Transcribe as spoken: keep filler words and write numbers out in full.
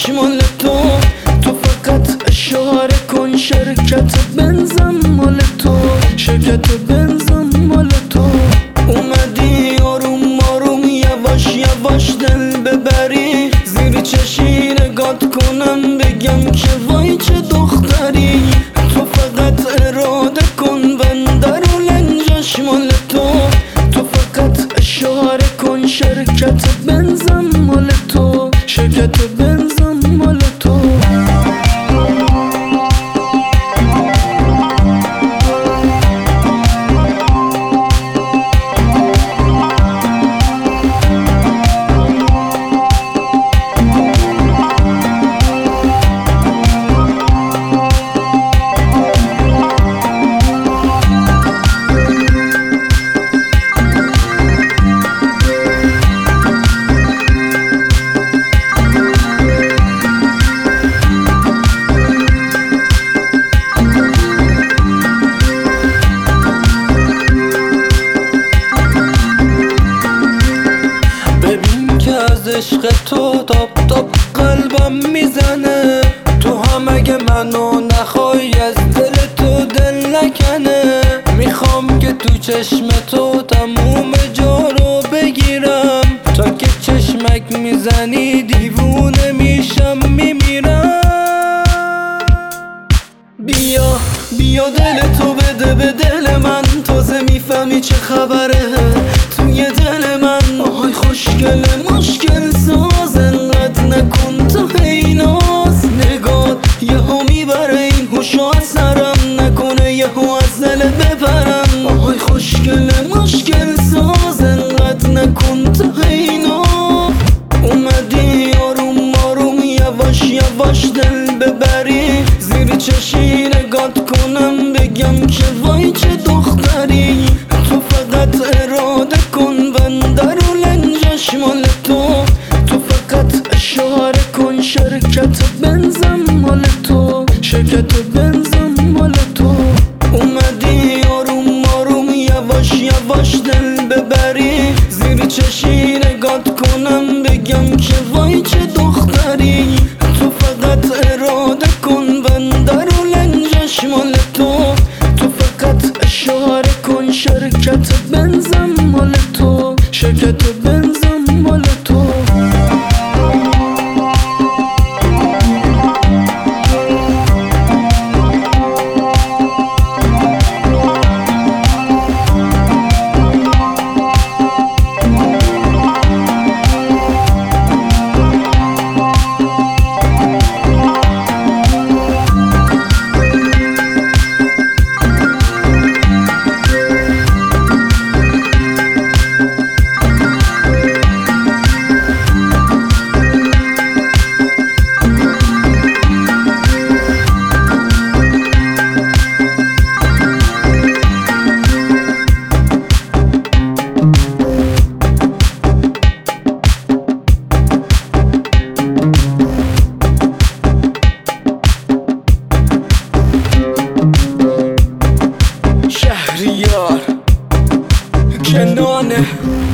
مال تو. تو فقط اشاره کن شرکت بنزم مال تو، شرکت بنزم مال تو. اومدی آروم آروم یواش یواش دل ببری، زیر چشی نگات کنم بگم که وای چه دختری. تو فقط اراده کن بندر و لنجش مال تو. تو فقط اشاره کن شرکت بنزم مال تو، شرکت بنزم مال تو. عشق تو تاپ تاپ قلبم میزنه، تو هم اگه منو نخوای از دل تو دل نکنه. میخوام که تو چشم تو تموم جا رو بگیرم، تا که چشمک میزنی دیوونه میشم میمیرم. بیا بیا دل تو بده به دل من، تازه میفهمی چه خبره توی دل من. آهای خوشگل مشکل ساز، انقدر نکن تو هی ناز. نگات یهو میبره این هوشو از سرم، نکنه یهو از دل بپرم. آهای خوشگل مشکل ساز، انقدر نکن تو هی ناز. اومدی آروم آروم یواش یواش دل ببری، زیر چشی نگات کنم بگم که وای چه دختری. تو فقط اراده کن بندر و لنجش مال تو. تو فقط اشاره کن شرکت بنزم مال تو، شرکت بنزم مال تو. اومدی آروم آروم یواش یواش دل ببری، زیر چشی نگات کنم بگم که وای چه دختری. تو فقط اراده کن بندر و لنجش مال تو. تو فقط اشاره کن شرکت بنزم مال تو، شرکت بنزم مال تو. شهریار کنانه